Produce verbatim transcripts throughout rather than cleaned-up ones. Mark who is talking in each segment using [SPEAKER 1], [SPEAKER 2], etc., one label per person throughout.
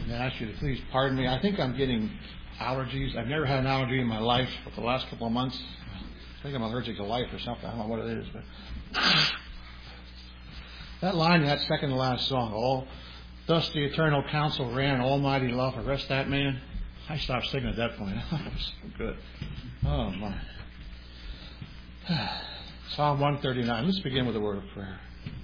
[SPEAKER 1] I ask you to please pardon me. I think I'm getting allergies. I've never had an allergy in my life, but the last couple of months, I think I'm allergic to life or something. I don't know what it is. But that line in that second to last song, all thus the eternal counsel ran, almighty love, arrest that man. I stopped singing at that point. That was so good. Oh, my. Psalm one thirty-nine. Let's begin with a word of prayer.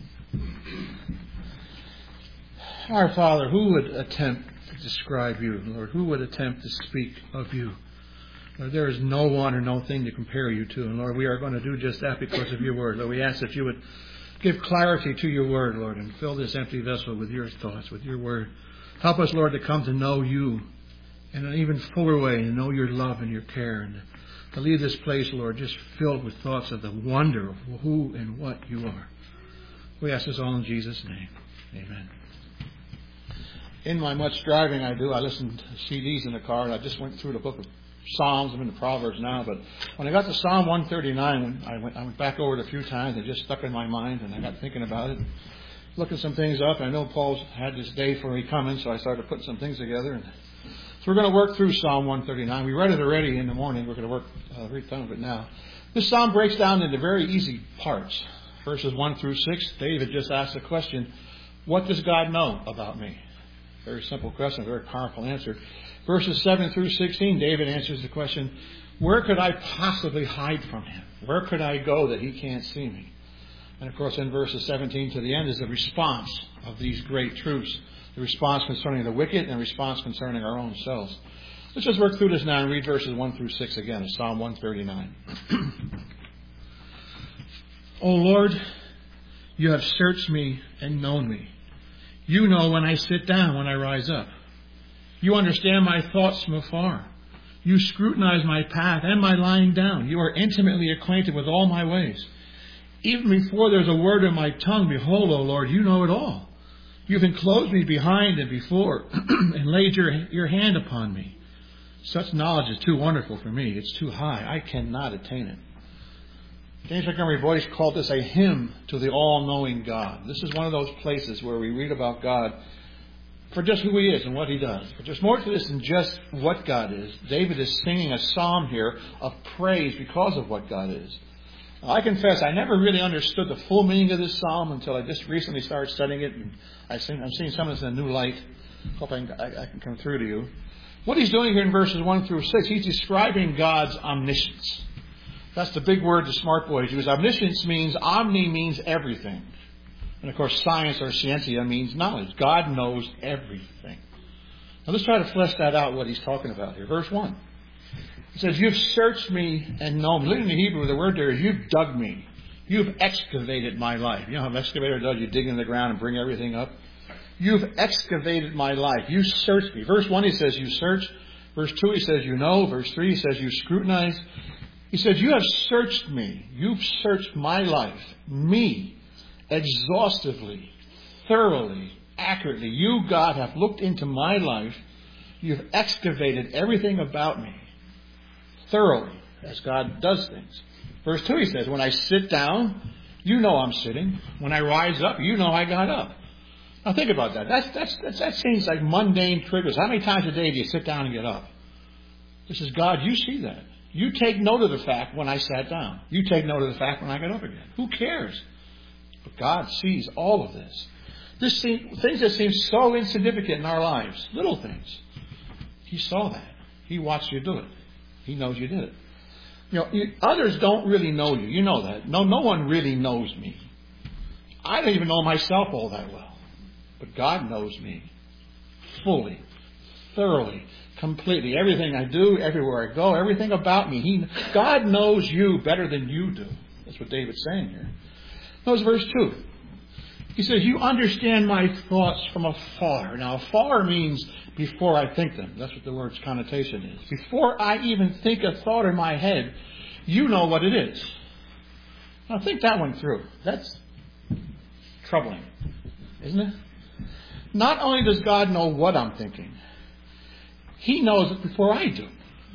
[SPEAKER 1] Our Father, who would attempt to describe you, Lord? Who would attempt to speak of you? Lord, there is no one or no thing to compare you to. And Lord, we are going to do just that because of your word. Lord, we ask that you would give clarity to your word, Lord, and fill this empty vessel with your thoughts, with your word. Help us, Lord, to come to know you in an even fuller way, and know your love and your care, and to leave this place, Lord, just filled with thoughts of the wonder of who and what you are. We ask this all in Jesus' name. Amen. In my much driving I do, I listen to C Ds in the car, and I just went through the book of Psalms. I'm in the Proverbs now, but when I got to Psalm one thirty-nine, I went, I went back over it a few times. It just stuck in my mind, and I got thinking about it, looking some things up. I know Paul's had this day for me coming, so I started putting some things together. And so we're going to work through Psalm one thirty-nine. We read it already in the morning. We're going to work uh, read some of it now. This psalm breaks down into very easy parts. Verses one through six, David just asked the question, what does God know about me? Very simple question, very powerful answer. Verses seven through sixteen, David answers the question, where could I possibly hide from him? Where could I go that he can't see me? And of course, in verses seventeen to the end is the response of these great truths. The response concerning the wicked and the response concerning our own selves. Let's just work through this now and read verses one through six again of Psalm one thirty-nine. O Lord, you have searched me and known me. You know when I sit down, when I rise up. You understand my thoughts from afar. You scrutinize my path and my lying down. You are intimately acquainted with all my ways. Even before there's a word in my tongue, behold, O Lord, you know it all. You've enclosed me behind and before and laid your, your hand upon me. Such knowledge is too wonderful for me. It's too high. I cannot attain it. James Montgomery Boyce called this a hymn to the all-knowing God. This is one of those places where we read about God for just who he is and what he does. But there's more to this than just what God is. David is singing a psalm here of praise because of what God is. Now, I confess I never really understood the full meaning of this psalm until I just recently started studying it. And I've seen, I'm seeing some of this in a new light. Hope I can, I, I can come through to you. What he's doing here in verses one through six, he's describing God's omniscience. That's the big word the smart boys use. Omniscience means, omni means everything. And of course, science or scientia means knowledge. God knows everything. Now let's try to flesh that out, what he's talking about here. Verse one. It says, you've searched me and known me. Look in the Hebrew, the word there is, you've dug me. You've excavated my life. You know how an excavator does? You dig in the ground and bring everything up. You've excavated my life. You searched me. Verse one, he says, you search. Verse two, he says, you know. Verse three, he says, you scrutinize. He says, you have searched me. You've searched my life, me, exhaustively, thoroughly, accurately. You, God, have looked into my life. You've excavated everything about me thoroughly, as God does things. Verse two, he says, when I sit down, you know I'm sitting. When I rise up, you know I got up. Now think about that. That's, that's, that's, that seems like mundane triggers. How many times a day do you sit down and get up? This is God, you see that. You take note of the fact when I sat down. You take note of the fact when I got up again. Who cares? But God sees all of this. This seem, things that seem so insignificant in our lives, little things. He saw that. He watched you do it. He knows you did it. You know, you, others don't really know you. You know that. No, no one really knows me. I don't even know myself all that well. But God knows me fully, thoroughly, completely. Everything I do, everywhere I go, everything about me. He, God knows you better than you do. That's what David's saying here. Notice verse two. He says, you understand my thoughts from afar. Now, afar means before I think them. That's what the word's connotation is. Before I even think a thought in my head, you know what it is. Now, think that one through. That's troubling, isn't it? Not only does God know what I'm thinking, He knows it before I do.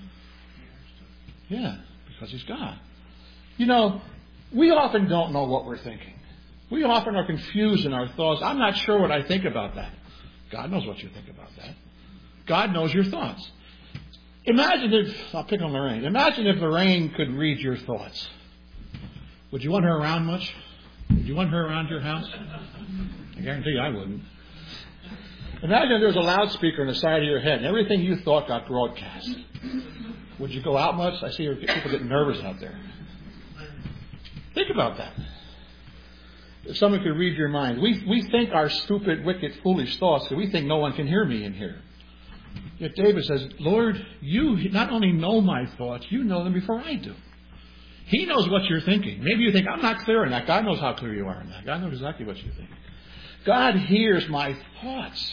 [SPEAKER 1] Yeah, because He's God. You know, we often don't know what we're thinking. We often are confused in our thoughts. I'm not sure what I think about that. God knows what you think about that. God knows your thoughts. Imagine if, I'll pick on Lorraine. Imagine if Lorraine could read your thoughts. Would you want her around much? Would you want her around your house? I guarantee you I wouldn't. Imagine if there was a loudspeaker on the side of your head and everything you thought got broadcast. Would you go out much? I see people getting nervous out there. Think about that. If someone could read your mind. We we think our stupid, wicked, foolish thoughts because we think no one can hear me in here. Yet David says, Lord, you not only know my thoughts, you know them before I do. He knows what you're thinking. Maybe you think, I'm not clear in that. God knows how clear you are in that. God knows exactly what you think. God hears my thoughts.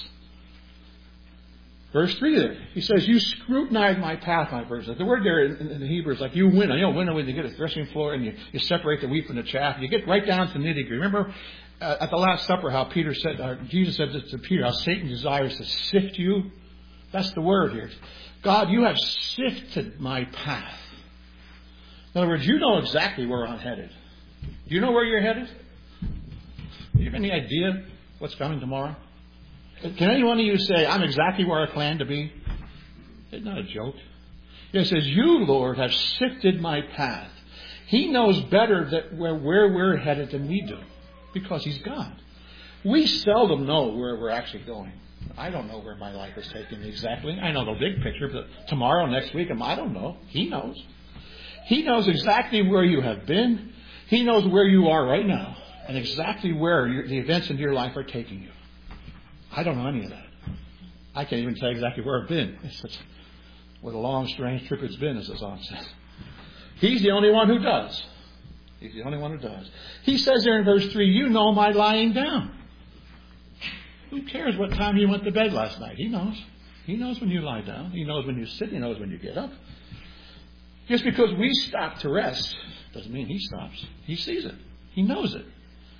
[SPEAKER 1] Verse three there, he says, you scrutinize my path, my verse. The word there in, in the Hebrew is like you winnow. You know, winnow when you get a threshing floor and you, you separate the wheat from the chaff. You get right down to the nitty-gritty. Remember uh, at the Last Supper how Peter said, uh, Jesus said this to Peter, how Satan desires to sift you. That's the word here. God, you have sifted my path. In other words, you know exactly where I'm headed. Do you know where you're headed? Do you have any idea what's coming tomorrow? Can any one of you say, I'm exactly where I plan to be? It's not a joke. It says, you, Lord, have sifted my path. He knows better that where, where we're headed than we do because He's God. We seldom know where we're actually going. I don't know where my life is taking me exactly. I know the big picture, but tomorrow, next week, I don't know. He knows. He knows exactly where you have been. He knows where you are right now and exactly where your, the events in your life are taking you. I don't know any of that. I can't even tell you exactly where I've been. It's such, what a long, strange trip it's been, as the song says. He's the only one who does. He's the only one who does. He says there in verse three, you know my lying down. Who cares what time you went to bed last night? He knows. He knows when you lie down. He knows when you sit. He knows when you get up. Just because we stop to rest doesn't mean He stops. He sees it. He knows it.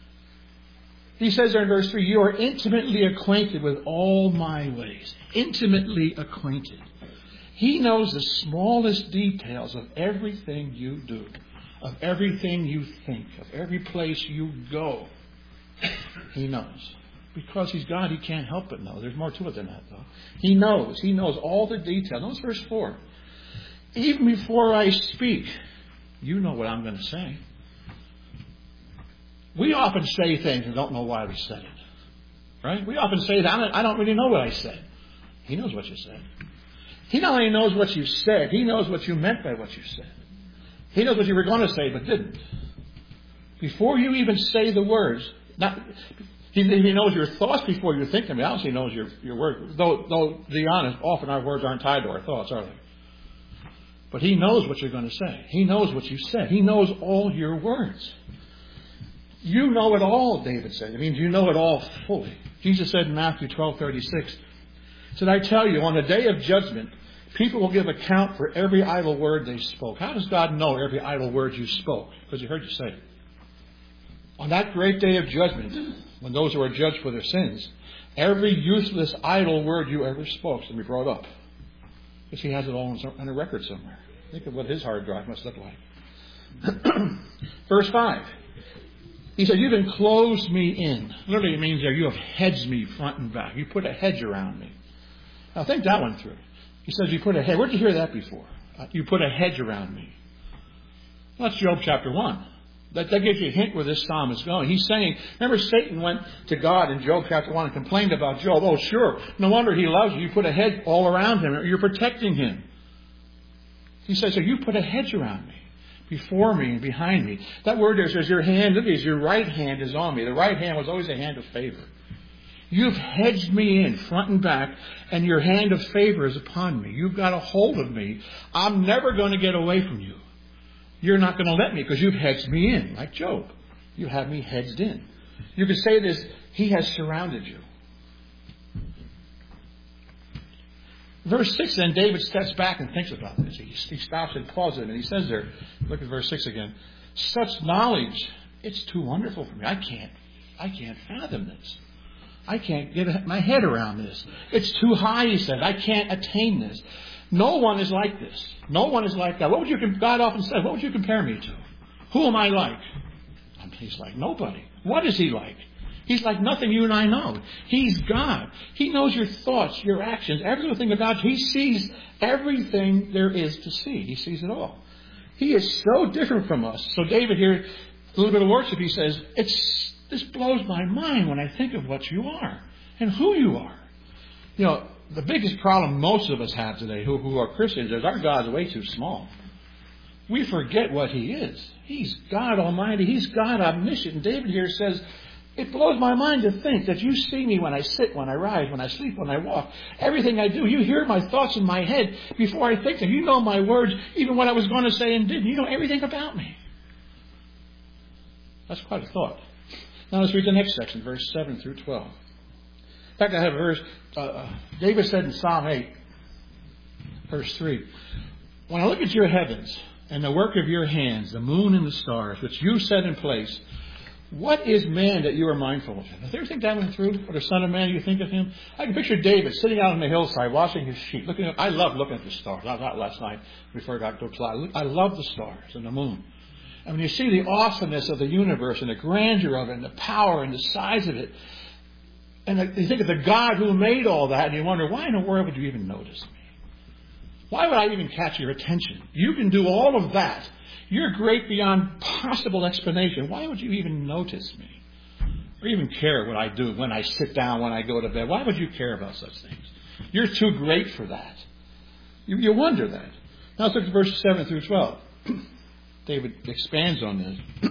[SPEAKER 1] He says there in verse three, you are intimately acquainted with all my ways. Intimately acquainted. He knows the smallest details of everything you do, of everything you think, of every place you go. He knows. Because He's God, He can't help but know. There's more to it than that, though. He knows. He knows all the details. Notice verse four. Even before I speak, you know what I'm going to say. We often say things and don't know why we said it. Right? We often say that. I don't really know what I said. He knows what you said. He not only knows what you said, He knows what you meant by what you said. He knows what you were going to say but didn't. Before you even say the words, not, he, he knows your thoughts before you think them. He obviously knows your, your words. Though, though, to be honest, often our words aren't tied to our thoughts, are they? But He knows what you're going to say. He knows what you said. He knows all your words. You know it all, David said. It means you know it all fully. Jesus said in Matthew twelve thirty-six, He said, I tell you, on the day of judgment, people will give account for every idle word they spoke. How does God know every idle word you spoke? Because He heard you say it. On that great day of judgment, when those who are judged for their sins, every useless idle word you ever spoke is going to be brought up. Because He has it all on a record somewhere. Think of what His hard drive must look like. Verse five. He said, you've enclosed me in. Literally it means there you have hedged me front and back. You put a hedge around me. Now think that one through. He says you put a hedge. Where did you hear that before? Uh, you put a hedge around me. Well, that's Job chapter one. That, that gives you a hint where this psalm is going. He's saying, remember Satan went to God in Job chapter one and complained about Job. Oh, sure. No wonder he loves you. You put a hedge all around him. You're protecting him. He says, so you put a hedge around me. Before me and behind me. That word there says your hand, look at this, your right hand is on me. The right hand was always a hand of favor. You've hedged me in front and back, and your hand of favor is upon me. You've got a hold of me. I'm never going to get away from you. You're not going to let me because you've hedged me in, like Job. You have me hedged in. You could say this, He has surrounded you. Verse six, then David steps back and thinks about this. He, he stops and pauses and he says there, look at verse six again. Such knowledge, it's too wonderful for me. I can't, I can't fathom this. I can't get my head around this. It's too high, he said. I can't attain this. No one is like this. No one is like that. What would you, God often says, what would you compare me to? Who am I like? He's like nobody. What is He like? He's like nothing you and I know. He's God. He knows your thoughts, your actions, every little thing about you. He sees everything there is to see. He sees it all. He is so different from us. So David here, a little bit of worship, he says, "It's this blows my mind when I think of what you are and who you are." You know, the biggest problem most of us have today, who, who are Christians, is our God's way too small. We forget what He is. He's God Almighty. He's God omniscient. And David here says, it blows my mind to think that you see me when I sit, when I rise, when I sleep, when I walk. Everything I do, you hear my thoughts in my head before I think them. You know my words, even what I was going to say and did. You know everything about me. That's quite a thought. Now let's read the next section, verse seven through twelve. In fact, I have a verse. Uh, David said in Psalm eight, verse three, "When I look at your heavens and the work of your hands, the moon and the stars, which you set in place, what is man that you are mindful of him?" Have you ever think that went through? Or the Son of Man, you think of him? I can picture David sitting out on the hillside, watching his sheep. Looking at, I love looking at the stars. I was out last night before I got to apply. I love the stars and the moon. And when you see the awesomeness of the universe and the grandeur of it and the power and the size of it, and you think of the God who made all that, and you wonder, why in the world would you even notice me? Why would I even catch your attention? You can do all of that. You're great beyond possible explanation. Why would you even notice me? Or even care what I do when I sit down, when I go to bed? Why would you care about such things? You're too great for that. You, you wonder that. Now let's look at verses seven through twelve. David expands on this.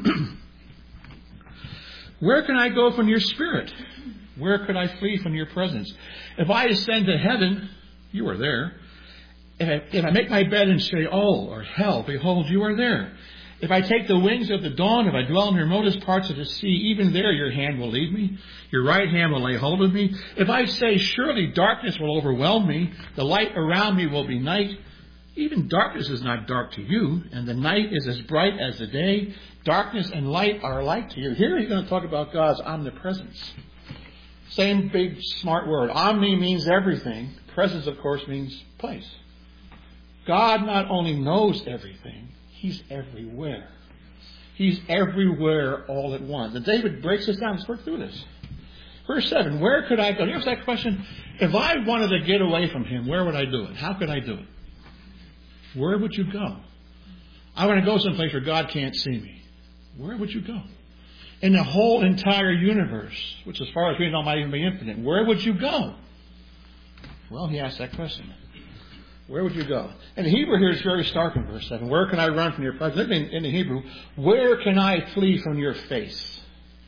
[SPEAKER 1] "Where can I go from your spirit? Where could I flee from your presence? If I ascend to heaven, you are there. If I, if I make my bed in Sheol or hell, behold, you are there. If I take the wings of the dawn, if I dwell in the remotest parts of the sea, even there your hand will lead me. Your right hand will lay hold of me. If I say, surely darkness will overwhelm me, the light around me will be night. Even darkness is not dark to you, and the night is as bright as the day. Darkness and light are alike to you." Here he's going to talk about God's omnipresence. Same big smart word. Omni means everything. Presence, of course, means place. God not only knows everything, He's everywhere. He's everywhere all at once. And David breaks this down. Let's work through this. Verse seven, where could I go? Here's that question. If I wanted to get away from Him, where would I do it? How could I do it? Where would you go? I want to go someplace where God can't see me. Where would you go? In the whole entire universe, which as far as we know might even be infinite, where would you go? Well, he asked that question. Where would you go? And the Hebrew here is very stark in verse seven. Where can I run from your presence? In, in the Hebrew, where can I flee from your face?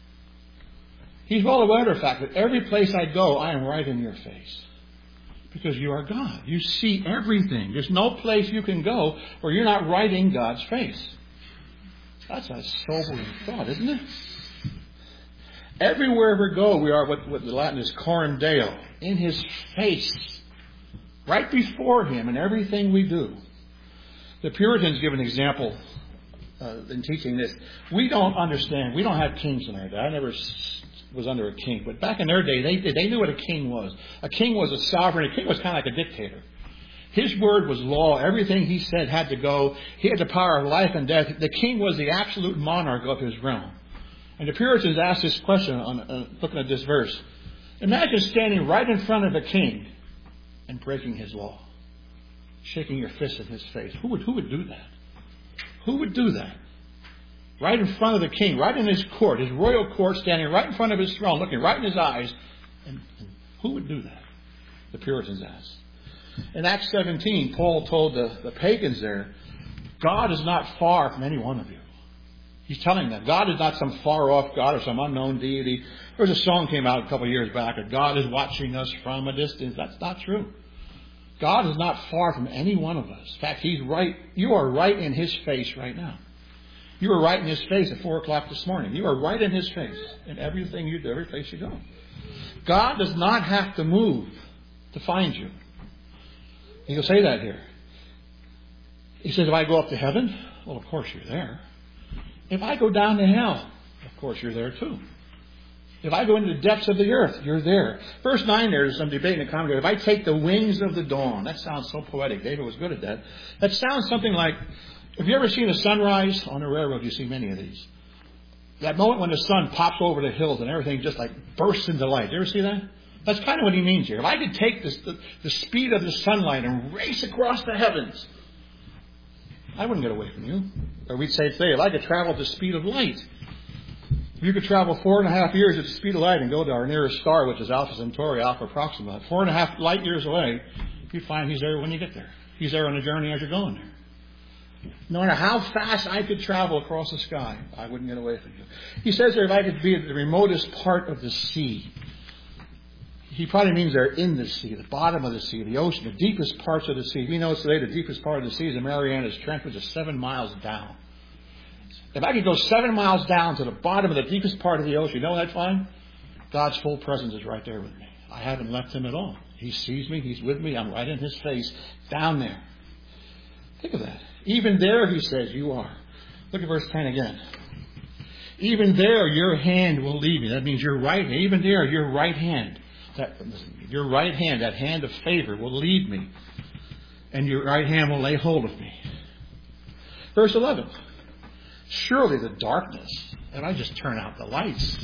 [SPEAKER 1] He's well aware of the fact that every place I go, I am right in your face. Because you are God. You see everything. There's no place you can go where you're not right in God's face. That's a sobering thought, isn't it? Everywhere we go, we are what, what the Latin is coram Deo, in His face, right before Him in everything we do. The Puritans give an example uh, in teaching this. We don't understand. We don't have kings in our day. I never was under a king, but back in their day, they they knew what a king was. A king was a sovereign. A king was kind of like a dictator. His word was law. Everything he said had to go. He had the power of life and death. The king was the absolute monarch of his realm. And the Puritans asked this question on uh, looking at this verse. Imagine standing right in front of a king and breaking his law. Shaking your fist in his face. Who would, who would do that? Who would do that? Right in front of the king, right in his court, his royal court, standing right in front of his throne, looking right in his eyes. And, and who would do that? The Puritans asked. In Acts seventeen, Paul told the, the pagans there, God is not far from any one of you. He's telling them, God is not some far-off God or some unknown deity. There was a song came out a couple of years back that God is watching us from a distance. That's not true. God is not far from any one of us. In fact, He's right. You are right in His face right now. You were right in His face at four o'clock this morning. You are right in His face in everything you do, every place you go. God does not have to move to find you. He'll say that here. He says, if I go up to heaven, well, of course you're there. If I go down to hell, of course you're there too. If I go into the depths of the earth, you're there. Verse nine, there's some debate in the commentary. If I take the wings of the dawn, that sounds so poetic. David was good at that. That sounds something like, have you ever seen a sunrise? On a railroad, you see many of these.
[SPEAKER 2] That moment when the sun pops over the hills and everything just like bursts into light. You ever see that? That's kind of what he means here. If I could take this, the, the speed of the sunlight and race across the heavens, I wouldn't get away from you. Or we'd say today, if I could travel at the speed of light, if you could travel four and a half years at the speed of light and go to our nearest star, which is Alpha Centauri, Alpha Proxima, four and a half light years away, you'd find he's there when you get there. He's there on the journey as you're going there. No matter how fast I could travel across the sky, I wouldn't get away from you. He says there, if I could be at the remotest part of the sea. He probably means they're in the sea, the bottom of the sea, the ocean, the deepest parts of the sea. We know today the deepest part of the sea is the Marianas Trench, which is seven miles down. If I could go seven miles down to the bottom of the deepest part of the ocean, you know what I'd find? God's full presence is right there with me. I haven't left him at all. He sees me. He's with me. I'm right in his face down there. Think of that. Even there, he says, you are. Look at verse ten again. Even there, your hand will lead me. That means your right hand. Even there, your right hand. That, your right hand, that hand of favor, will lead me. And your right hand will lay hold of me. Verse eleven. Surely the darkness. And I just turn out the lights.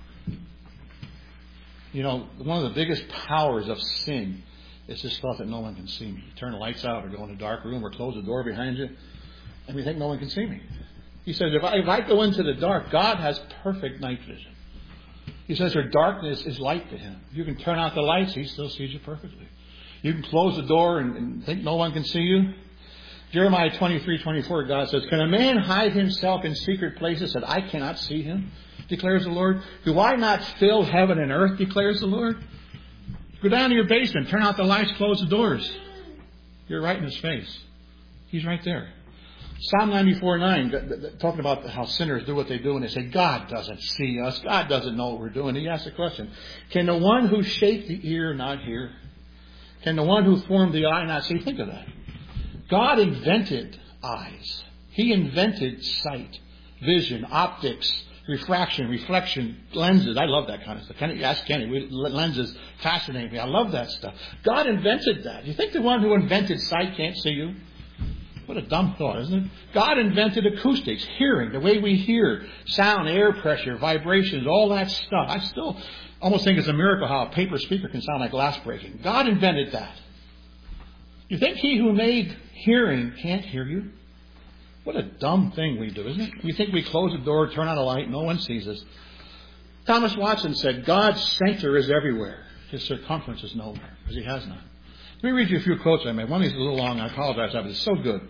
[SPEAKER 2] You know, one of the biggest powers of sin is this thought that no one can see me. You turn the lights out or go in a dark room or close the door behind you and you think no one can see me. He says, if I, if I go into the dark, God has perfect night vision. He says her darkness is light to him. You can turn out the lights, he still sees you perfectly. You can close the door and, and think no one can see you. Jeremiah twenty-three twenty-four, God says, can a man hide himself in secret places that I cannot see him? Declares the Lord. Do I not fill heaven and earth? Declares the Lord. Go down to your basement, turn out the lights, close the doors. You're right in his face. He's right there. Psalm ninety-four nine, talking about how sinners do what they do, and they say, God doesn't see us. God doesn't know what we're doing. He asks the question, can the one who shaped the ear not hear? Can the one who formed the eye not see? Think of that. God invented eyes. He invented sight, vision, optics, refraction, reflection, lenses. I love that kind of stuff. Kenny, ask Kenny. Lenses fascinate me. I love that stuff. God invented that. You think the one who invented sight can't see you? What a dumb thought, isn't it? God invented acoustics, hearing, the way we hear, sound, air pressure, vibrations, all that stuff. I still almost think it's a miracle how a paper speaker can sound like glass breaking. God invented that. You think he who made hearing can't hear you? What a dumb thing we do, isn't it? We think we close the door, turn on a light, no one sees us. Thomas Watson said, God's center is everywhere. His circumference is nowhere, because he has none. Let me read you a few quotes I made. One of these is a little long. I apologize, but it's so good.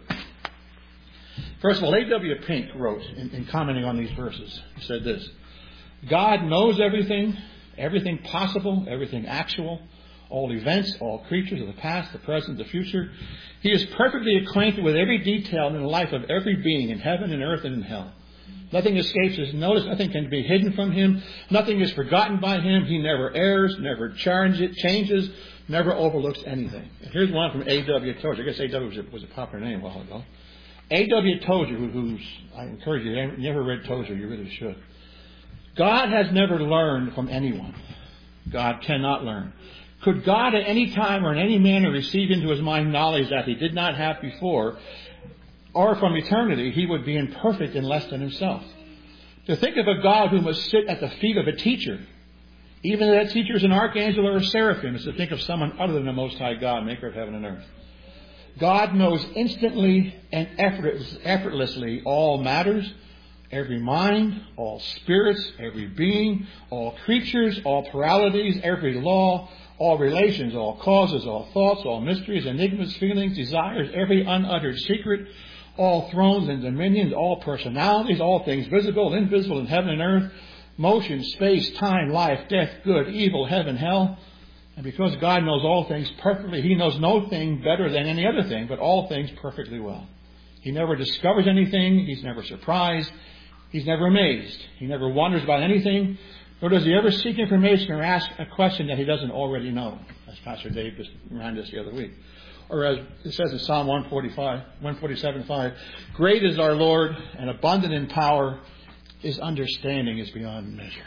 [SPEAKER 2] First of all, A W Pink wrote, in, in commenting on these verses, he said this, God knows everything, everything possible, everything actual, all events, all creatures of the past, the present, the future. He is perfectly acquainted with every detail in the life of every being in heaven and earth and in hell. Nothing escapes his notice. Nothing can be hidden from him. Nothing is forgotten by him. He never errs, never changes, never overlooks anything. And here's one from A W Tozer. I guess A W was a, was a popular name a while ago. A W Tozer, who, who's, I encourage you, if you never read Tozer, you really should. God has never learned from anyone. God cannot learn. Could God at any time or in any manner receive into his mind knowledge that he did not have before, or from eternity, he would be imperfect and less than himself. To think of a God who must sit at the feet of a teacher, even if that teacher is an archangel or a seraphim, is to think of someone other than the Most High God, maker of heaven and earth. God knows instantly and effortlessly all matters, every mind, all spirits, every being, all creatures, all pluralities, every law, all relations, all causes, all thoughts, all mysteries, enigmas, feelings, desires, every unuttered secret, all thrones and dominions, all personalities, all things visible and invisible in heaven and earth, motion, space, time, life, death, good, evil, heaven, hell. And because God knows all things perfectly, he knows no thing better than any other thing, but all things perfectly well. He never discovers anything. He's never surprised. He's never amazed. He never wonders about anything. Nor does he ever seek information or ask a question that he doesn't already know, as Pastor Dave just reminded us the other week. Or as it says in Psalm one forty-five, one forty-seven five, great is our Lord and abundant in power. His understanding is beyond measure.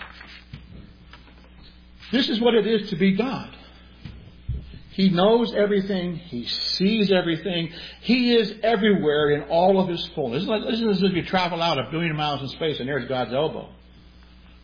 [SPEAKER 2] This is what it is to be God. He knows everything. He sees everything. He is everywhere in all of his fullness. Isn't it as if you travel out a billion miles in space and there's God's elbow?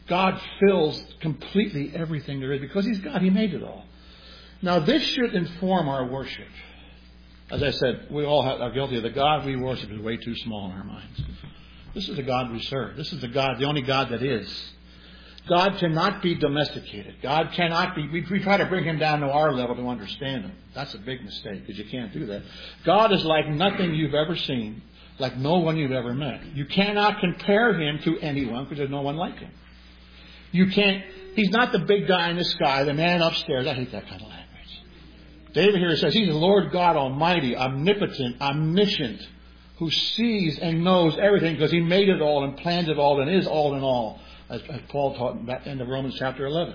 [SPEAKER 2] God fills completely everything there is because He's God. He made it all. Now, this should inform our worship. As I said, we all are guilty of the God we worship is way too small in our minds. This is the God we serve. This is the God, the only God that is. God cannot be domesticated. God cannot be... We, we try to bring Him down to our level to understand Him. That's a big mistake because you can't do that. God is like nothing you've ever seen, like no one you've ever met. You cannot compare Him to anyone because there's no one like Him. You can't... He's not the big guy in the sky, the man upstairs. I hate that kind of language. David here says He's the Lord God Almighty, omnipotent, omniscient, who sees and knows everything because He made it all and planned it all and is all in all. As Paul taught back in Romans chapter eleven.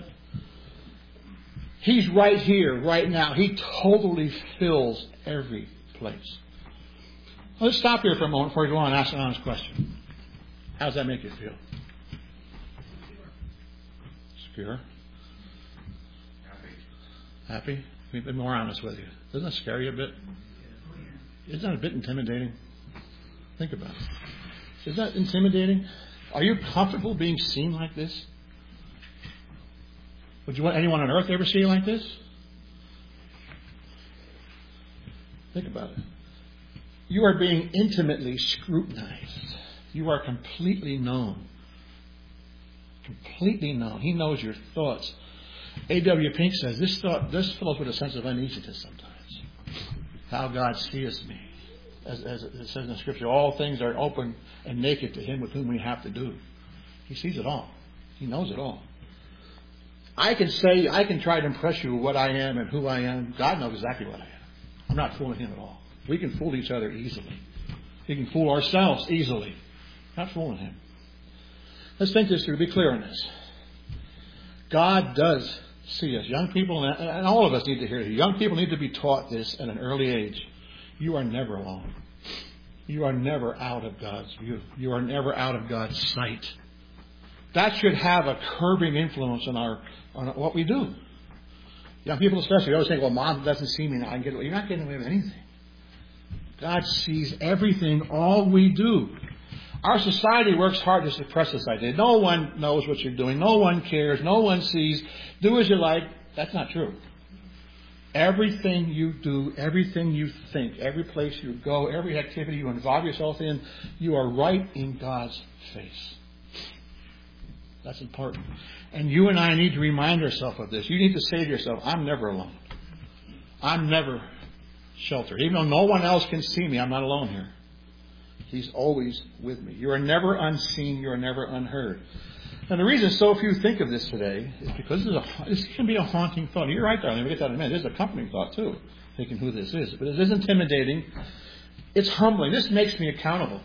[SPEAKER 2] He's right here, right now. He totally fills every place. Let's stop here for a moment before we go on and ask an honest question. How does that make you feel? Secure? Happy? Happy? We've been more honest with you. Doesn't that scare you a bit? Isn't that a bit intimidating? Think about it. Is that intimidating? Are you comfortable being seen like this? Would you want anyone on earth to ever see you like this? Think about it. You are being intimately scrutinized. You are completely known. Completely known. He knows your thoughts. A W Pink says, this thought, this fills with a sense of uneasiness sometimes. How God sees me. As, as it says in the Scripture, all things are open and naked to Him with whom we have to do. He sees it all. He knows it all. I can say, I can try to impress you with what I am and who I am. God knows exactly what I am. I'm not fooling Him at all. We can fool each other easily. We can fool ourselves easily. Not fooling Him. Let's think this through. Be clear on this. God does see us. Young people, and all of us need to hear it. Young people need to be taught this at an early age. You are never alone. You are never out of God's view. You are never out of God's sight. That should have a curbing influence on our on what we do. Young people especially always think, well, Mom doesn't see me now. I can get away. You're not getting away with anything. God sees everything, all we do. Our society works hard to suppress this idea. No one knows what you're doing. No one cares. No one sees. Do as you like. That's not true. Everything you do, everything you think, every place you go, every activity you involve yourself in, you are right in God's face. That's important. And you and I need to remind ourselves of this. You need to say to yourself, I'm never alone. I'm never sheltered. Even though no one else can see me, I'm not alone here. He's always with me. You are never unseen. You are never unheard. And the reason so few think of this today is because this, is a, this can be a haunting thought. You're right there. Let me get that in a minute. This is a comforting thought too, thinking who this is. But it is intimidating. It's humbling. This makes me accountable.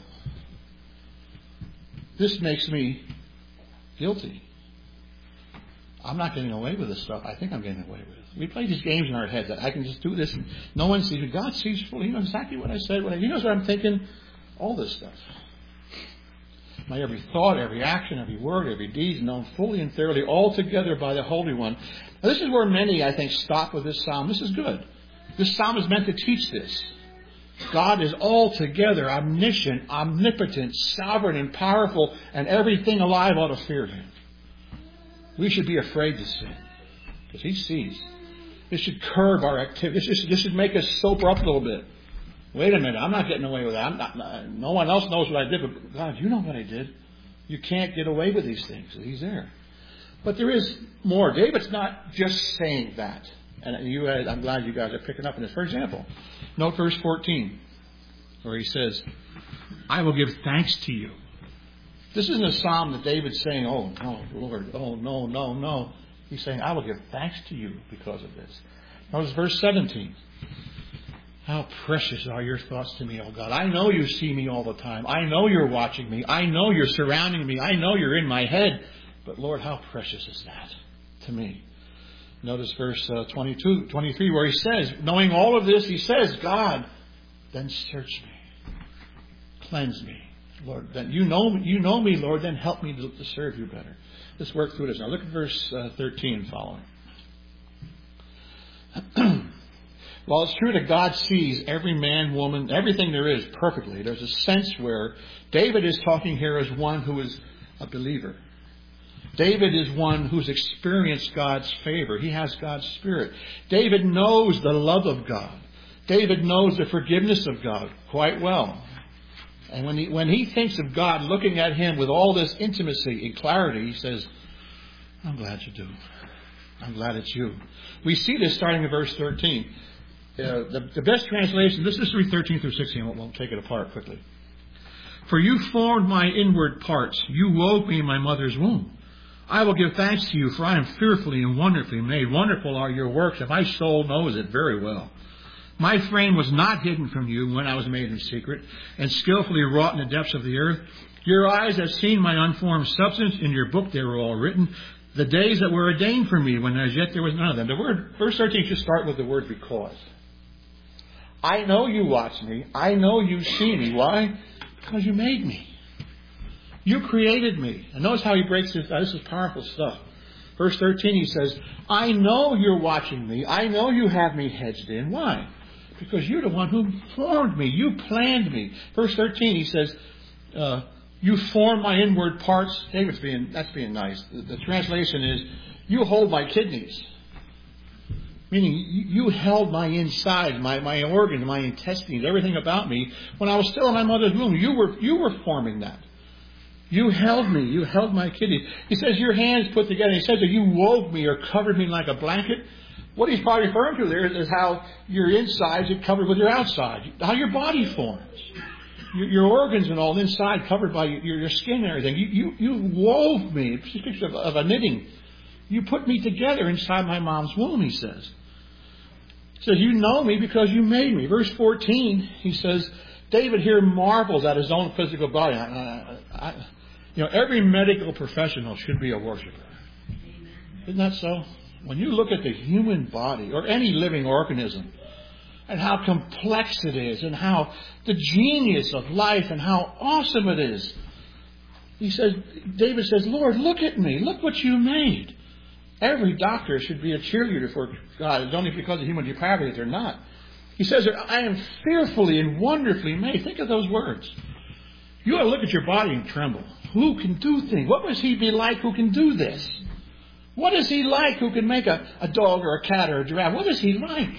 [SPEAKER 2] This makes me guilty. I'm not getting away with this stuff I think I'm getting away with. We play these games in our head that I can just do this and no one sees me. God sees fully. He knows exactly what I said. What I, he knows what I'm thinking. All this stuff. My every thought, every action, every word, every deed is known fully and thoroughly, all together by the Holy One. Now, this is where many, I think, stop with this psalm. This is good. This psalm is meant to teach this. God is altogether omniscient, omnipotent, sovereign, and powerful, and everything alive ought to fear Him. We should be afraid to sin, because He sees. This should curb our activity. This should, this should make us sober up a little bit. Wait a minute, I'm not getting away with that. I'm not, no one else knows what I did, but God, you know what I did. You can't get away with these things. He's there. But there is more. David's not just saying that. And you, I'm glad you guys are picking up on this. For example, note verse fourteen, where he says, I will give thanks to you. This isn't a psalm that David's saying, oh, no, Lord, oh, no, no, no. He's saying, I will give thanks to you because of this. Notice verse seventeen. How precious are your thoughts to me, O God. I know you see me all the time. I know you're watching me. I know you're surrounding me. I know you're in my head. But Lord, how precious is that to me? Notice verse uh, twenty-two, twenty-three, where he says, knowing all of this, he says, God, then search me. Cleanse me. Lord, then you know, you know me, Lord, then help me to, to serve you better. Let's work through this. Now look at verse uh, thirteen and following. While it's true that God sees every man, woman, everything there is perfectly, there's a sense where David is talking here as one who is a believer. David is one who's experienced God's favor. He has God's Spirit. David knows the love of God. David knows the forgiveness of God quite well. And when he, when he thinks of God looking at him with all this intimacy and clarity, he says, I'm glad you do. I'm glad it's you. We see this starting in verse thirteen. Uh, the, the best translation, this is read thirteen through sixteen. We'll, we'll take it apart quickly. For you formed my inward parts. You wove me in my mother's womb. I will give thanks to you, for I am fearfully and wonderfully made. Wonderful are your works, and my soul knows it very well. My frame was not hidden from you when I was made in secret, and skillfully wrought in the depths of the earth. Your eyes have seen my unformed substance. In your book they were all written, the days that were ordained for me, when as yet there was none of them. The word, verse thirteen should start with the word because. I know you watch me. I know you see me. Why? Because you made me. You created me. And notice how he breaks this. This is powerful stuff. Verse thirteen, he says, I know you're watching me. I know you have me hedged in. Why? Because you're the one who formed me. You planned me. Verse thirteen, he says, uh, you formed my inward parts. David's being, that's being nice. The, the translation is, you hold my kidneys. Meaning, you, you held my inside, my, my organs, my intestines, everything about me. When I was still in my mother's womb, you were, you were forming that. You held me. You held my kidneys. He says, your hands put together. He says that you wove me or covered me like a blanket. What he's probably referring to there is how your insides are covered with your outside. How your body forms. Your, your organs and all inside covered by your, your skin and everything. You, you, you wove me. It's a picture of, of a knitting. You put me together inside my mom's womb, he says. He says, you know me because you made me. Verse fourteen, he says, David here marvels at his own physical body. I, I, I, you know, every medical professional should be a worshiper. Isn't that so? When you look at the human body or any living organism and how complex it is and how the genius of life and how awesome it is, he says, David says, Lord, look at me. Look what you made. Every doctor should be a cheerleader for God. It's only because of human depravity they're not. He says, I am fearfully and wonderfully made. Think of those words. You ought to look at your body and tremble. Who can do things? What must he be like who can do this? What is he like who can make a, a dog or a cat or a giraffe? What is he like?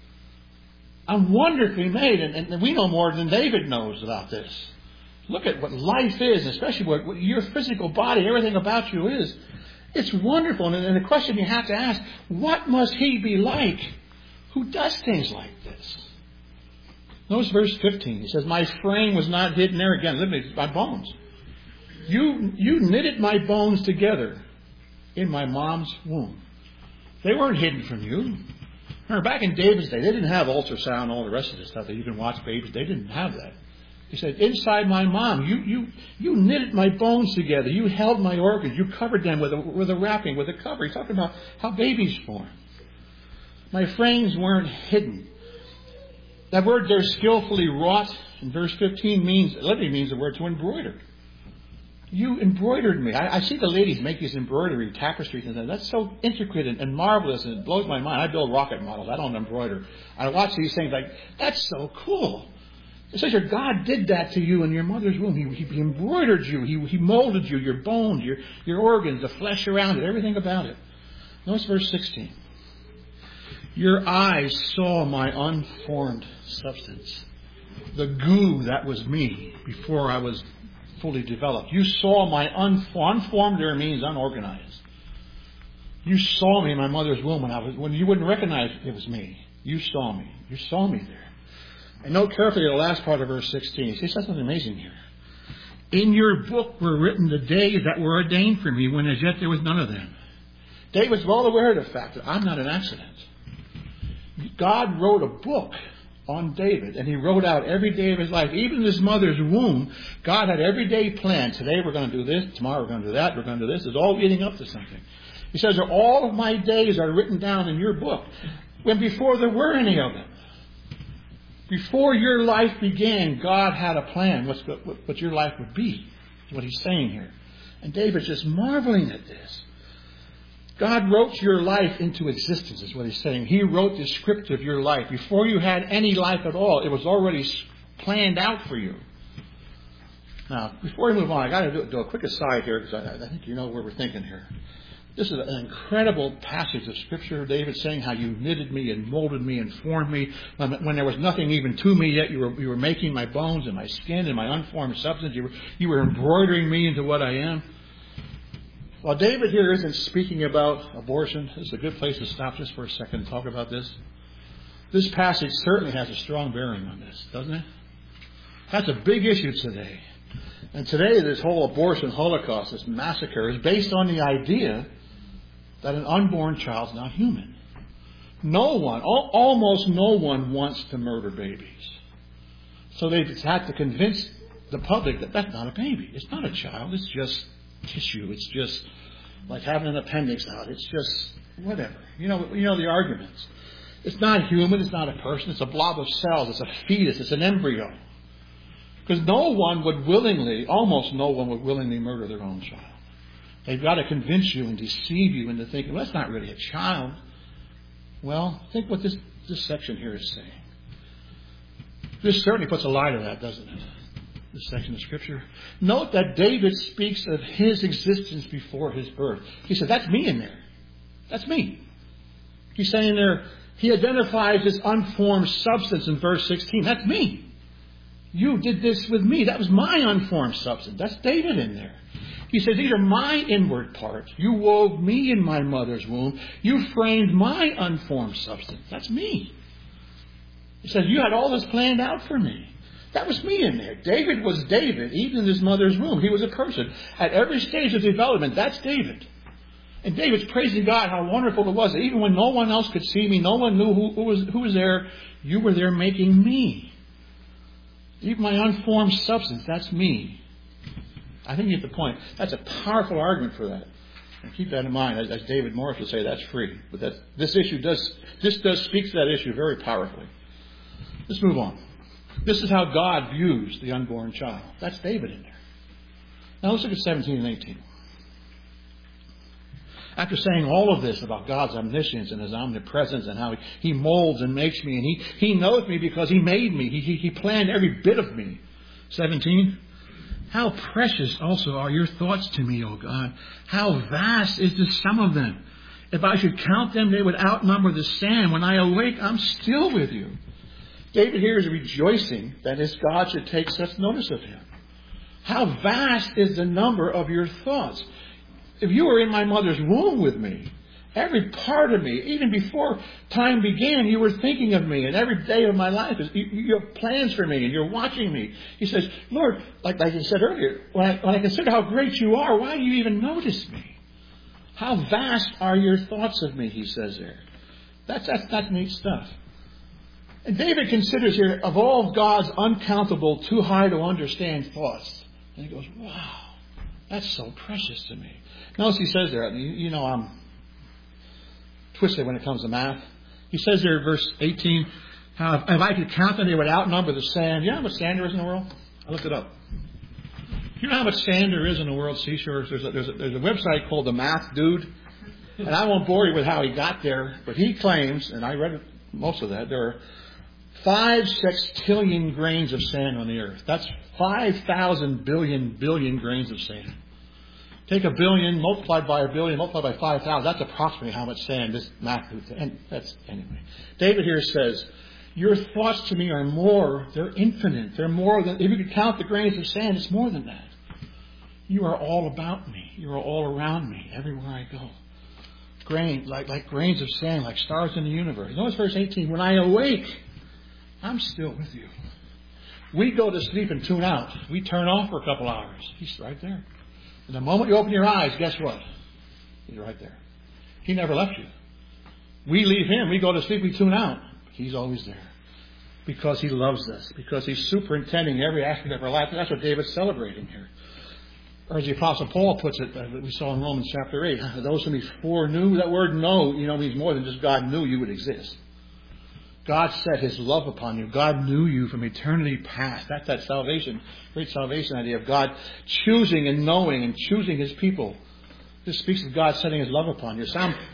[SPEAKER 2] I'm wonderfully made, and, and we know more than David knows about this. Look at what life is, especially what, what your physical body, everything about you is. It's wonderful. And, and the question you have to ask, what must he be like who does things like this? Notice verse fifteen. He says, my frame was not hidden there. Again, literally, my bones. You, you knitted my bones together in my mom's womb. They weren't hidden from you. Remember, back in David's day, they didn't have ultrasound and all the rest of this stuff that you can watch babies. They didn't have that. He said, inside my mom, you, you, you knitted my bones together. You held my organs. You covered them with a, with a wrapping, with a cover. He's talking about how babies form. My frames weren't hidden. That word there, skillfully wrought, in verse fifteen, means, literally means the word to embroider. You embroidered me. I, I see the ladies make these embroidery tapestries and that. That's so intricate and, and marvelous, and it blows my mind. I build rocket models. I don't embroider. I watch these things like, that's so cool. It says your God did that to you in your mother's womb. He, he embroidered you. He, he molded you, your bones, your, your organs, the flesh around it, everything about it. Notice verse sixteen. Your eyes saw my unformed substance. The goo that was me before I was fully developed. You saw my unformed. Unformed there means unorganized. You saw me in my mother's womb when I was when you wouldn't recognize it was me. You saw me. You saw me there. And note carefully the last part of verse sixteen. See, something amazing here. In your book were written the days that were ordained for me, when as yet there was none of them. David's well aware of the fact that I'm not an accident. God wrote a book on David, and he wrote out every day of his life. Even in his mother's womb, God had every day planned. Today we're going to do this, tomorrow we're going to do that, we're going to do this. It's all leading up to something. He says, all of my days are written down in your book, when before there were any of them. Before your life began, God had a plan what, what your life would be. Is what he's saying here. And David's just marveling at this. God wrote your life into existence, is what he's saying. He wrote the script of your life. Before you had any life at all, it was already planned out for you. Now, before we move on, I got to do, do a quick aside here because I, I think you know where we're thinking here. This is an incredible passage of Scripture. David saying how you knitted me and molded me and formed me. When, when there was nothing even to me yet, you were, you were making my bones and my skin and my unformed substance. You were, you were embroidering me into what I am. Well, David here isn't speaking about abortion. This is a good place to stop just for a second and talk about this. This passage certainly has a strong bearing on this, doesn't it? That's a big issue today. And today, this whole abortion holocaust, this massacre, is based on the idea that an unborn child's not human. No one, al- almost no one wants to murder babies. So they've had to convince the public that that's not a baby. It's not a child. It's just tissue. It's just like having an appendix out. It's just whatever. You know, you know the arguments. It's not human. It's not a person. It's a blob of cells. It's a fetus. It's an embryo. Because no one would willingly, almost no one would willingly murder their own child. They've got to convince you and deceive you into thinking, well, that's not really a child. Well, think what this, this section here is saying. This certainly puts a lie to that, doesn't it? This section of Scripture. Note that David speaks of his existence before his birth. He said, that's me in there. That's me. He's saying there, he identifies his unformed substance in verse sixteen. That's me. You did this with me. That was my unformed substance. That's David in there. He says, these are my inward parts. You wove me in my mother's womb. You framed my unformed substance. That's me. He says, you had all this planned out for me. That was me in there. David was David, even in his mother's womb. He was a person. At every stage of development, that's David. And David's praising God how wonderful it was that even when no one else could see me, no one knew who, who, was, who was there, you were there making me. Even my unformed substance, that's me. I think you get the point. That's a powerful argument for that. And keep that in mind. As, as David Morris would say, that's free. But that's, this issue does, this does speak to that issue very powerfully. Let's move on. This is how God views the unborn child. That's David in there. Now let's look at seventeen and eighteen. After saying all of this about God's omniscience and His omnipresence and how He molds and makes me, and He, he knows me because He made me. He, he, he planned every bit of me. seventeen. How precious also are your thoughts to me, O God. How vast is the sum of them. If I should count them, they would outnumber the sand. When I awake, I'm still with you. David here is rejoicing that his God should take such notice of him. How vast is the number of your thoughts. If you were in my mother's womb with me, every part of me, even before time began, you were thinking of me. And every day of my life, is, you, you have plans for me and you're watching me. He says, Lord, like, like I said earlier, when I, when I consider how great you are, why do you even notice me? How vast are your thoughts of me, he says there. That's, that's, that's neat stuff. And David considers here, of all God's uncountable, too high to understand thoughts. And he goes, wow, that's so precious to me. Notice he says there, you, you know, I'm twisted when it comes to math. He says there in verse eighteen, how if I could count them, they would outnumber the sand. You know how much sand there is in the world? I looked it up. You know how much sand there is in the world seashores? There's a, there's a, there's a website called The Math Dude. And I won't bore you with how he got there, but he claims, and I read most of that, there are five sextillion grains of sand on the earth. That's five thousand billion billion grains of sand. Take a billion, multiplied by a billion, multiplied by five thousand. That's approximately how much sand this math would. And that's anyway. David here says, your thoughts to me are more, they're infinite. They're more than, if you could count the grains of sand, it's more than that. You are all about me. You are all around me, everywhere I go. Grain, like, like grains of sand, like stars in the universe. Notice verse eighteen, when I awake, I'm still with you. We go to sleep and tune out. We turn off for a couple hours. He's right there. And the moment you open your eyes, guess what? He's right there. He never left you. We leave Him. We go to sleep. We tune out. He's always there. Because He loves us. Because He's superintending every aspect of our life. And that's what David's celebrating here. Or as the Apostle Paul puts it, that we saw in Romans chapter eight, those whom He foreknew, that word know, you know, means more than just God knew you would exist. God set His love upon you. God knew you from eternity past. That's that salvation, great salvation idea of God choosing and knowing and choosing His people. This speaks of God setting His love upon you. Psalm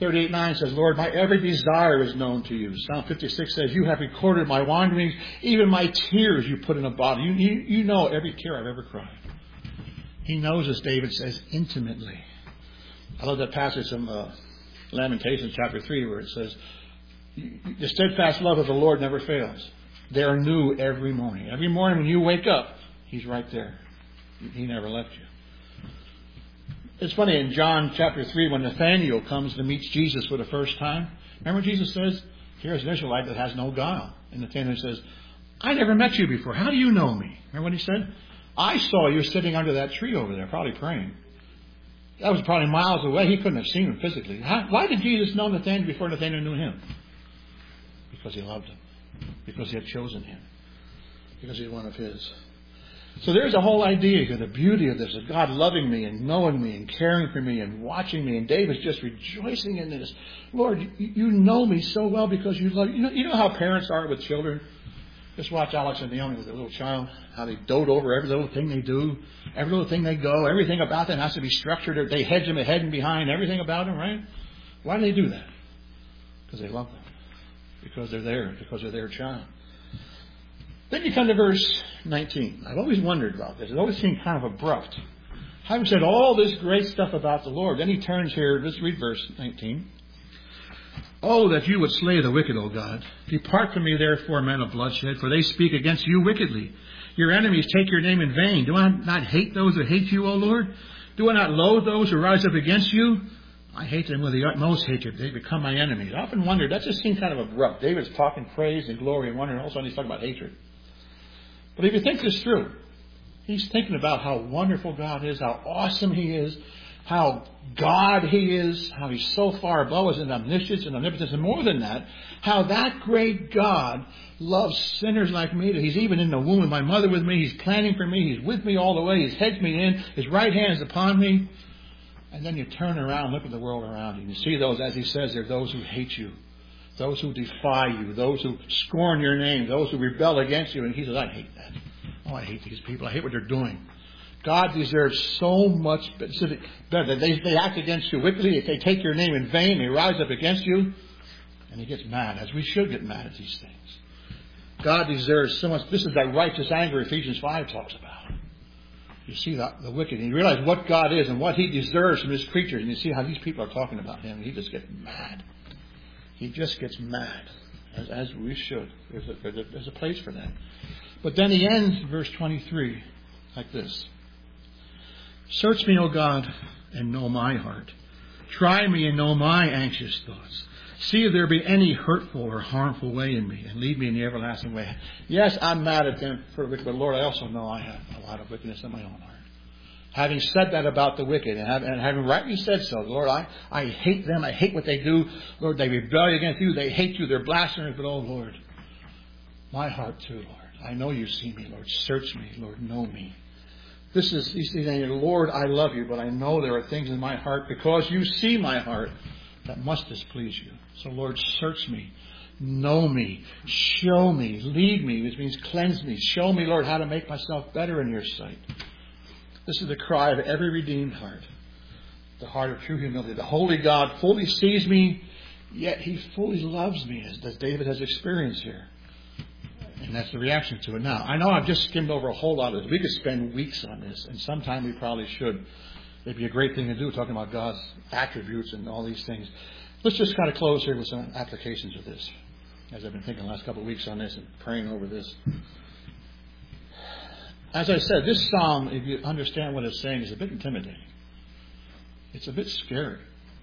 [SPEAKER 2] thirty-eight nine says, Lord, my every desire is known to you. Psalm fifty-six says, you have recorded my wanderings, even my tears you put in a bottle. You, you, you know every tear I've ever cried. He knows, as David says, intimately. I love that passage from uh, Lamentations chapter three where it says, the steadfast love of the Lord never fails. They are new every morning. Every morning when you wake up, He's right there. He never left you. It's funny, in John chapter three, when Nathanael comes to meet Jesus for the first time, remember Jesus says, here's an Israelite that has no guile. And Nathanael says, I never met you before. How do you know me? Remember what he said? I saw you sitting under that tree over there, probably praying. That was probably miles away. He couldn't have seen him physically. How, why did Jesus know Nathanael before Nathanael knew him? Because He loved him. Because He had chosen him. Because He's one of His. So there's a whole idea here, the beauty of this, of God loving me and knowing me and caring for me and watching me. And David's just rejoicing in this. Lord, you, you know me so well because you love me. You know, you know how parents are with children? Just watch Alex and Naomi with a little child, how they dote over every little thing they do, every little thing they go, everything about them has to be structured. They hedge them ahead and behind, everything about them, right? Why do they do that? Because they love them. Because they're there, because they're their child. Then you come to verse nineteen. I've always wondered about this. It always seemed kind of abrupt. Having said all this great stuff about the Lord, then he turns here. Let's read verse nineteen. Oh, that you would slay the wicked, O God. Depart from me, therefore, men of bloodshed, for they speak against you wickedly. Your enemies take your name in vain. Do I not hate those who hate you, O Lord? Do I not loathe those who rise up against you? I hate them with the utmost hatred. They become my enemies. I often wondered, that just seems kind of abrupt. David's talking praise and glory and wonder, and all of a sudden he's talking about hatred. But if you think this through, he's thinking about how wonderful God is, how awesome He is, how God He is, how He's so far above us in omniscience and omnipotence, and more than that, how that great God loves sinners like me, that He's even in the womb of my mother with me, He's planning for me, He's with me all the way, He's hedged me in, His right hand is upon me. And then you turn around and look at the world around you, and you see those, as he says, there are those who hate you, those who defy you, those who scorn your name, those who rebel against you. And he says, I hate that. Oh, I hate these people. I hate what they're doing. God deserves so much better. They, they act against you wickedly. If they take your name in vain, they rise up against you. And he gets mad, as we should get mad at these things. God deserves so much. This is that righteous anger Ephesians five talks about. You see the, the wicked, and you realize what God is and what He deserves from His creatures, and you see how these people are talking about Him, and He just gets mad. He just gets mad, as, as we should. There's a, there's, a, there's a place for that. But then he ends verse twenty-three like this. Search me, O God, and know my heart. Try me and know my anxious thoughts. See if there be any hurtful or harmful way in me, and lead me in the everlasting way. Yes, I'm mad at them for wicked, but Lord, I also know I have a lot of wickedness in my own heart. Having said that about the wicked, and, have, and having rightly said so, Lord, I, I hate them. I hate what they do. Lord, they rebel against you. They hate you. They're blasphemers. But, oh, Lord, my heart too, Lord. I know you see me, Lord. Search me, Lord. Know me. This is, he's saying, Lord, I love you, but I know there are things in my heart because you see my heart that must displease you. So, Lord, search me, know me, show me, lead me, which means cleanse me. Show me, Lord, how to make myself better in your sight. This is the cry of every redeemed heart, the heart of true humility. The holy God fully sees me, yet He fully loves me, as, as David has experienced here. And that's the reaction to it. Now, I know I've just skimmed over a whole lot of this. We could spend weeks on this, and sometime we probably should. It'd be a great thing to do, talking about God's attributes and all these things. Let's just kind of close here with some applications of this, as I've been thinking the last couple of weeks on this and praying over this. As I said, this psalm, if you understand what it's saying, is a bit intimidating. It's a bit scary.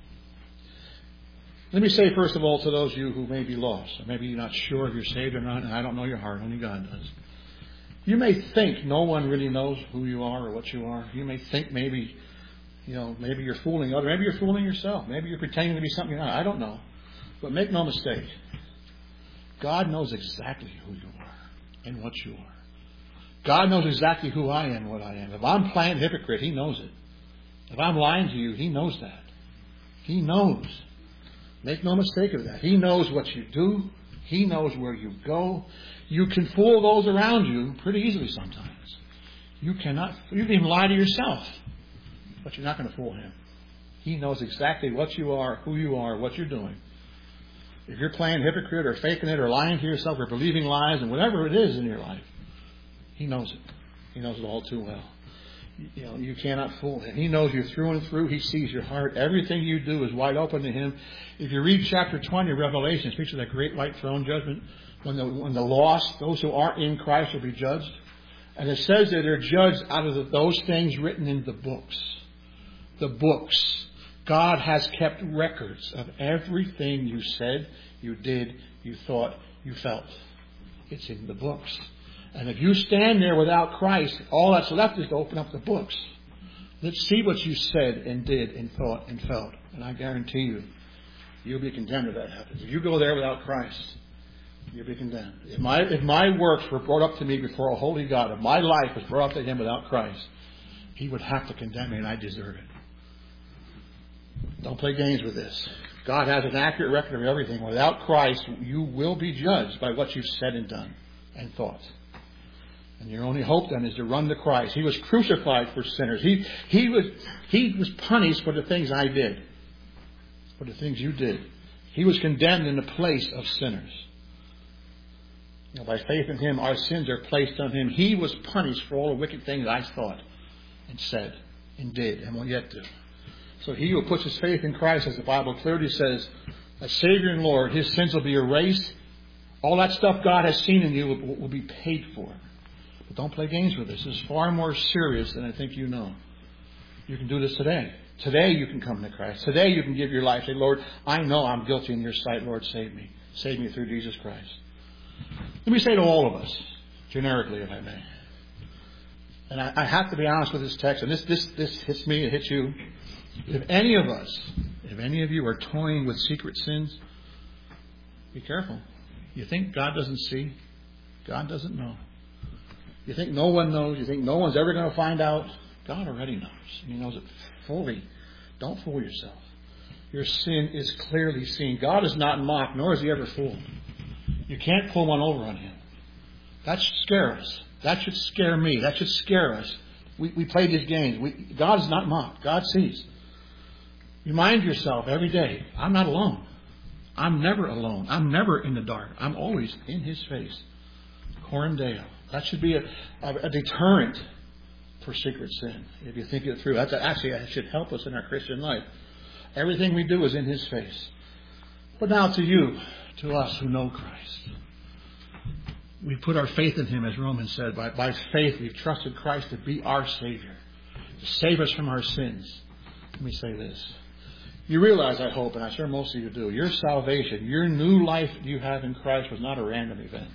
[SPEAKER 2] Let me say, first of all, to those of you who may be lost, or maybe you're not sure if you're saved or not, and I don't know your heart, only God does. You may think no one really knows who you are or what you are. You may think maybe, you know, maybe you're fooling others. Maybe you're fooling yourself. Maybe you're pretending to be something you're not. I don't know. But make no mistake. God knows exactly who you are and what you are. God knows exactly who I am and what I am. If I'm playing hypocrite, He knows it. If I'm lying to you, He knows that. He knows. Make no mistake of that. He knows what you do. He knows where you go. You can fool those around you pretty easily sometimes. You cannot. You can even lie to yourself. But you're not going to fool Him. He knows exactly what you are, who you are, what you're doing. If you're playing hypocrite or faking it or lying to yourself or believing lies and whatever it is in your life, He knows it. He knows it all too well. You know, you cannot fool Him. He knows you through and through. He sees your heart. Everything you do is wide open to Him. If you read chapter twenty of Revelation, it speaks of that great white throne judgment, when the, when the lost, those who aren't in Christ, will be judged. And it says that they're judged out of the, those things written in the books. The books. God has kept records of everything you said, you did, you thought, you felt. It's in the books. And if you stand there without Christ, all that's left is to open up the books. Let's see what you said and did and thought and felt. And I guarantee you, you'll be condemned if that happens. If you go there without Christ, you'll be condemned. If my, if my works were brought up to me before a holy God, if my life was brought up to Him without Christ, He would have to condemn me, and I deserve it. Don't play games with this. God has an accurate record of everything. Without Christ, you will be judged by what you've said and done and thought. And your only hope then is to run to Christ. He was crucified for sinners. He, he, was, he was punished for the things I did, for the things you did. He was condemned in the place of sinners. You know, by faith in Him, our sins are placed on Him. He was punished for all the wicked things I thought and said and did and will yet do. So he who puts his faith in Christ, as the Bible clearly says, as Savior and Lord, his sins will be erased. All that stuff God has seen in you will, will be paid for. But don't play games with this. This is far more serious than I think you know. You can do this today. Today you can come to Christ. Today you can give your life. Say, Lord, I know I'm guilty in your sight. Lord, save me. Save me through Jesus Christ. Let me say to all of us, generically if I may, and I, I have to be honest with this text, and this, this, this hits me, it hits you. If any of us, if any of you are toying with secret sins, be careful. You think God doesn't see? God doesn't know. You think no one knows? You think no one's ever going to find out? God already knows. And He knows it fully. Don't fool yourself. Your sin is clearly seen. God is not mocked, nor is He ever fooled. You can't pull one over on Him. That should scare us. That should scare me. That should scare us. We, we play these games. We, God is not mocked. God sees. Remind yourself every day, I'm not alone. I'm never alone. I'm never in the dark. I'm always in His face. Coram Deo. That should be a, a, a deterrent for secret sin. If you think it through. That's actually, that should help us in our Christian life. Everything we do is in His face. But now to you, to us who know Christ. We put our faith in Him, as Romans said. By, by faith, we've trusted Christ to be our Savior, to save us from our sins. Let me say this. You realize, I hope, and I'm sure most of you do, your salvation, your new life you have in Christ was not a random event.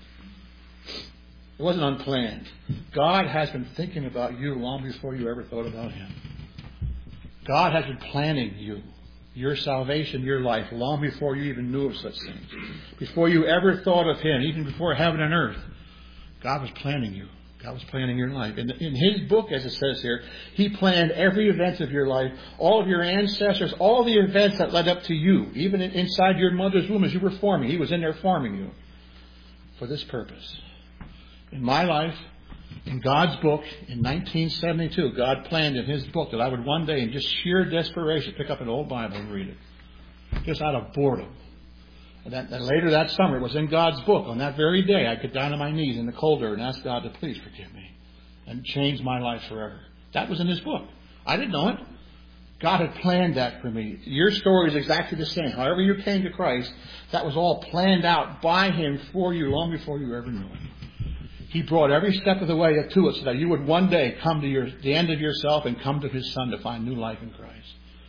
[SPEAKER 2] It wasn't unplanned. God has been thinking about you long before you ever thought about Him. God has been planning you, your salvation, your life, long before you even knew of such things. Before you ever thought of Him, even before heaven and earth, God was planning you. God was planning your life. In, in His book, as it says here, He planned every event of your life, all of your ancestors, all the events that led up to you, even inside your mother's womb as you were forming. He was in there forming you for this purpose. In my life, in God's book, in nineteen seventy-two, God planned in His book that I would one day, in just sheer desperation, pick up an old Bible and read it. Just out of boredom. And, that, and later that summer, it was in God's book. On that very day, I'd get down on my knees in the cold dirt and ask God to please forgive me and change my life forever. That was in His book. I didn't know it. God had planned that for me. Your story is exactly the same. However you came to Christ, that was all planned out by Him for you long before you ever knew it. He brought every step of the way to it so that you would one day come to your, the end of yourself and come to His Son to find new life in Christ.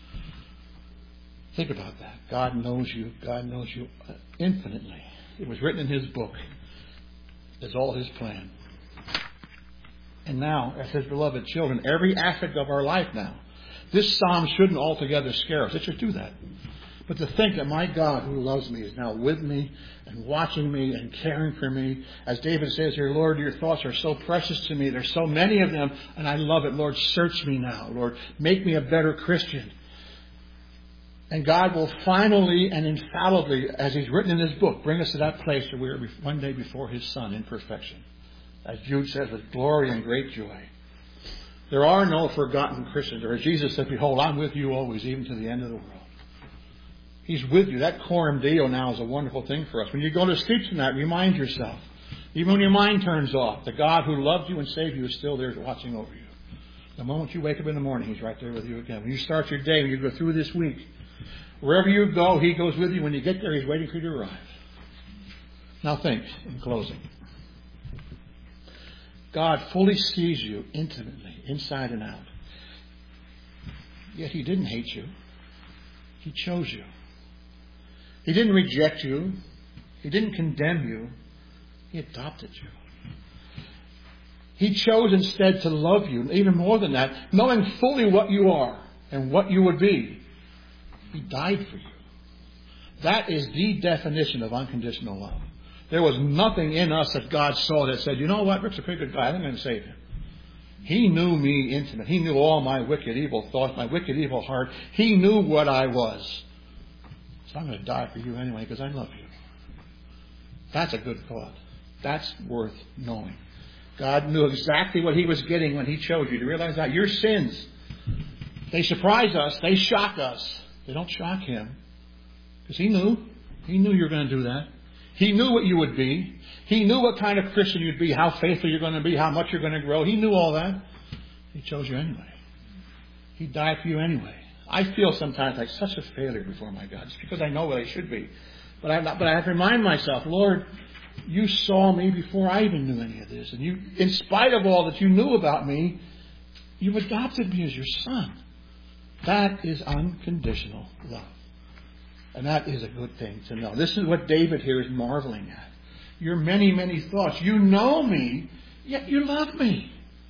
[SPEAKER 2] Think about that. God knows you. God knows you infinitely. It was written in His book. It's all His plan. And now, as His beloved children, every aspect of our life now, this psalm shouldn't altogether scare us. It should do that. But to think that my God who loves me is now with me and watching me and caring for me. As David says here, Lord, your thoughts are so precious to me. There's so many of them, and I love it. Lord, search me now. Lord, make me a better Christian. And God will finally and infallibly, as He's written in His book, bring us to that place where we're one day before His Son in perfection. As Jude says, with glory and great joy. There are no forgotten Christians. Or as Jesus said, behold, I'm with you always, even to the end of the world. He's with you. That coram deo now is a wonderful thing for us. When you go to sleep tonight, remind yourself, even when your mind turns off, the God who loved you and saved you is still there watching over you. The moment you wake up in the morning, He's right there with you again. When you start your day, when you go through this week, wherever you go, He goes with you. When you get there, He's waiting for you to arrive. Now think, in closing. God fully sees you intimately, inside and out. Yet He didn't hate you. He chose you. He didn't reject you. He didn't condemn you. He adopted you. He chose instead to love you. Even more than that, knowing fully what you are and what you would be, He died for you. That is the definition of unconditional love. There was nothing in us that God saw that said, you know what, Rick's a pretty good guy. I'm going to save him. He knew me intimate. He knew all my wicked, evil thoughts, my wicked, evil heart. He knew what I was. So I'm going to die for you anyway because I love you. That's a good thought. That's worth knowing. God knew exactly what He was getting when He chose you. To realize that your sins, they surprise us. They shock us. They don't shock Him. Because He knew. He knew you were going to do that. He knew what you would be. He knew what kind of Christian you'd be, how faithful you're going to be, how much you're going to grow. He knew all that. He chose you anyway. He died for you anyway. I feel sometimes like such a failure before my God, just because I know what I should be. But I, but I have to remind myself, Lord, you saw me before I even knew any of this. And you, in spite of all that you knew about me, you've adopted me as your son. That is unconditional love. And that is a good thing to know. This is what David here is marveling at. Your many, many thoughts. You know me, yet you love me.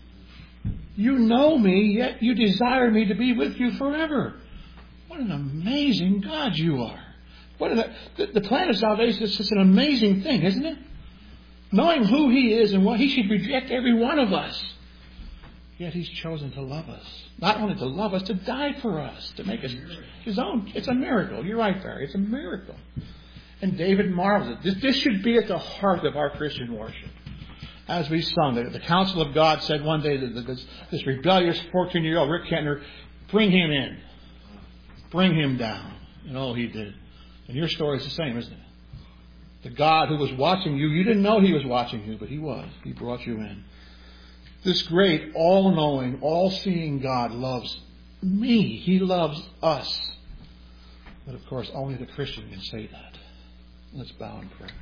[SPEAKER 2] You know me, yet you desire me to be with you forever. What an amazing God you are. What a, the, the plan of salvation is just an amazing thing, isn't it? Knowing who He is and what He should reject every one of us. Yet He's chosen to love us. Not only to love us, to die for us. To make us His own. It's a miracle. You're right, Barry. It's a miracle. And David marvels at this. This should be at the heart of our Christian worship. As we sung, the, the council of God said one day that this, this rebellious fourteen-year-old Rick Kentner, bring him in. Bring him down. And oh, he did. And your story is the same, isn't it? The God who was watching you, you didn't know He was watching you, but He was. He brought you in. This great, all-knowing, all-seeing God loves me. He loves us. But of course, only the Christian can say that. Let's bow in prayer.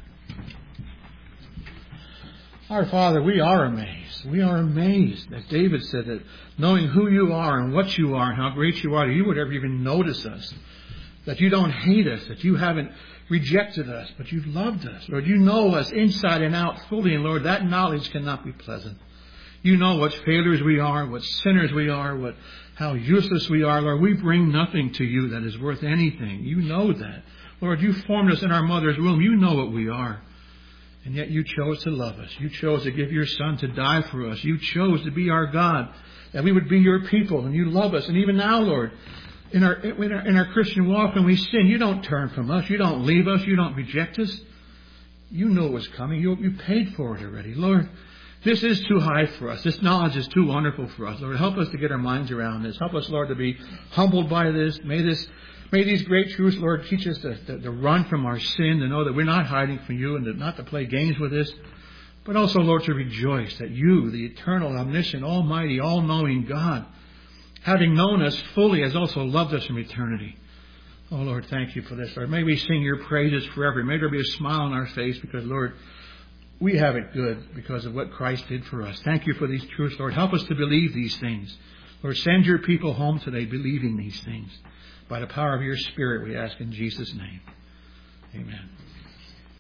[SPEAKER 2] Our Father, we are amazed. We are amazed that David said that knowing who you are and what you are and how great you are, you would ever even notice us. That you don't hate us, that you haven't rejected us, but you've loved us. Lord, you know us inside and out fully, and Lord, that knowledge cannot be pleasant. You know what failures we are, what sinners we are, what how useless we are. Lord, we bring nothing to you that is worth anything. You know that. Lord, you formed us in our mother's womb. You know what we are. And yet you chose to love us. You chose to give your Son to die for us. You chose to be our God, that we would be your people, and you love us. And even now, Lord, in our, in our, in our Christian walk, when we sin, you don't turn from us. You don't leave us. You don't reject us. You know it was coming. You, you paid for it already. Lord, this is too high for us. This knowledge is too wonderful for us. Lord, help us to get our minds around this. Help us, Lord, to be humbled by this. May this, may these great truths, Lord, teach us to, to, to run from our sin, to know that we're not hiding from you, and to, not to play games with this, but also, Lord, to rejoice that you, the eternal, omniscient, almighty, all-knowing God, having known us fully, has also loved us from eternity. Oh, Lord, thank you for this, Lord. May we sing your praises forever. May there be a smile on our face because, Lord, we have it good because of what Christ did for us. Thank you for these truths, Lord. Help us to believe these things. Lord, send your people home today believing these things. By the power of your Spirit, we ask in Jesus' name. Amen.